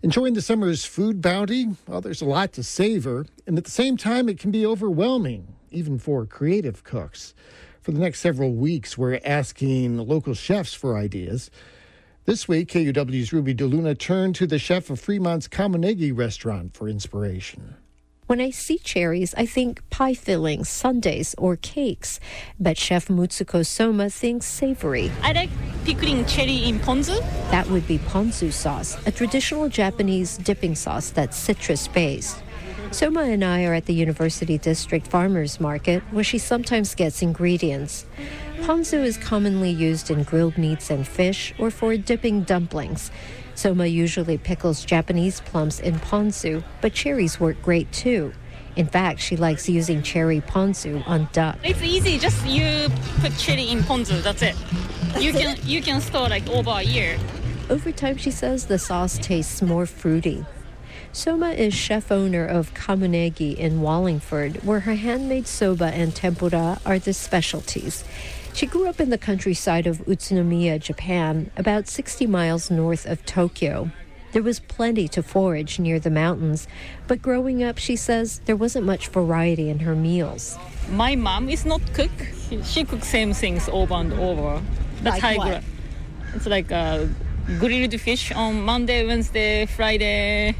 Enjoying the summer's food bounty? Well, there's a lot to savor, and at the same time, it can be overwhelming, even for creative cooks. For the next several weeks, we're asking local chefs for ideas. This week, KUW's Ruby DeLuna turned to the chef of Fremont's Kamonegi restaurant for inspiration. When I see cherries, I think pie fillings, sundaes, or cakes. But Chef Mutsuko Soma thinks savory. I like pickling cherry in ponzu. That would be ponzu sauce, a traditional Japanese dipping sauce that's citrus-based. Soma and I are at the University District Farmers Market, where she sometimes gets ingredients. Ponzu is commonly used in grilled meats and fish, or for dipping dumplings. Soma usually pickles Japanese plums in ponzu, but cherries work great too. In fact, she likes using cherry ponzu on duck. It's easy, just you put cherry in ponzu, that's it. You can store like over a year. Over time, she says the sauce tastes more fruity. Soma is chef-owner of Kamonegi in Wallingford, where her handmade soba and tempura are the specialties. She grew up in the countryside of Utsunomiya, Japan, about 60 miles north of Tokyo. There was plenty to forage near the mountains, but growing up, she says, there wasn't much variety in her meals. My mom is not cook. She cooks same things over and over. That's how I grew up. It's like grilled fish on Monday, Wednesday, Friday.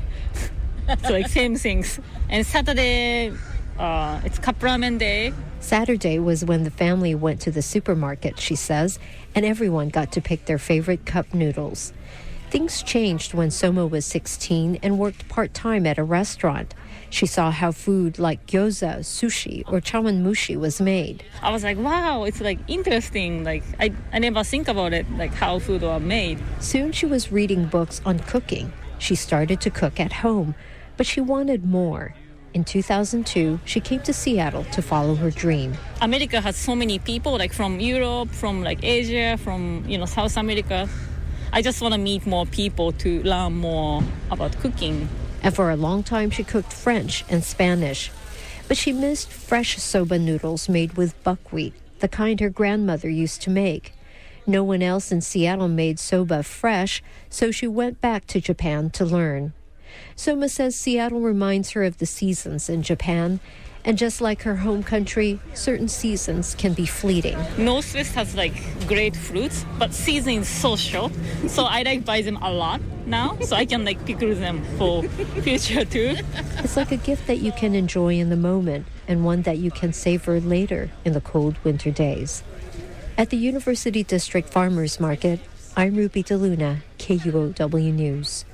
So like same things. And Saturday, it's cup ramen day. Saturday was when the family went to the supermarket, she says, and everyone got to pick their favorite cup noodles. Things changed when Soma was 16 and worked part-time at a restaurant. She saw how food like gyoza, sushi, or chawanmushi was made. I was like, wow, it's like interesting. Like I never think about it, like how food are made. Soon she was reading books on cooking. She started to cook at home, but she wanted more. In 2002, she came to Seattle to follow her dream. America has so many people, like from Europe, from like Asia, from South America. I just want to meet more people to learn more about cooking. And for a long time, she cooked French and Spanish. But she missed fresh soba noodles made with buckwheat, the kind her grandmother used to make. No one else in Seattle made soba fresh, so she went back to Japan to learn. Soma says Seattle reminds her of the seasons in Japan, and just like her home country, certain seasons can be fleeting. Northwest has like great fruits, but season is so short, so I like buy them a lot now, so I can like pickle them for future too. It's like a gift that you can enjoy in the moment, and one that you can savor later in the cold winter days. At the University District Farmers Market, I'm Ruby DeLuna, KUOW News.